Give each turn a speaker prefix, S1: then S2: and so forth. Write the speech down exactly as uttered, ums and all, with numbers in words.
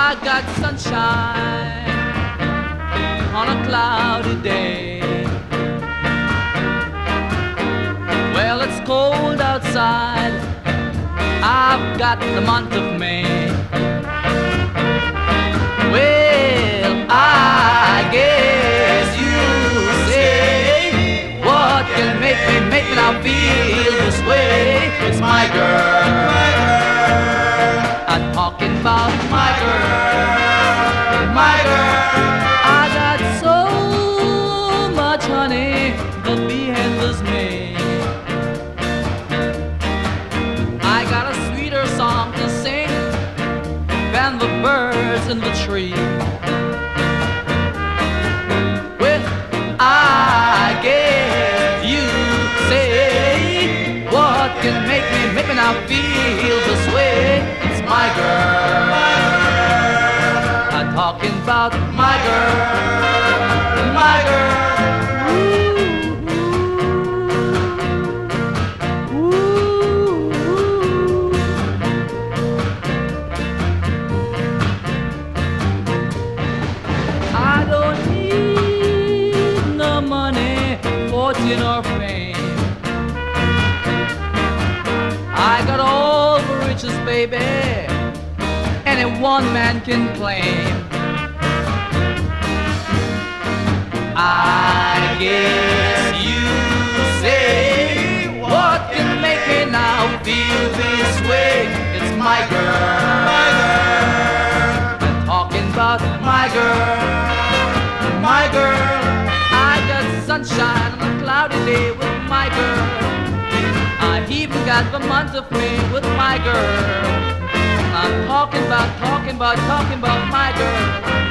S1: I got sunshine on a cloudy day. Well, it's cold outside, I've got the month of May. Well, I guess you say, what can make me, make me now feel this way? It's my girl, my girl. I'm talking about my girl, my girl. I got so much honey that behaviors me. I got a sweeter song to sing than the birds in the tree. Well, I guess you say, what can make me, make me now feel this way? It's my girl, my girl. I'm talking about my girl, my girl. Fortune or fame, I got all the riches, baby, any one man can claim. I guess you say, what can make me now feel this way? It's my girl, my girl. I'm talking about my girl, my girl. I got sunshine on a cloudy day with my girl. I even got the month of May with my girl. I'm talking about, talking about, talking about my girl.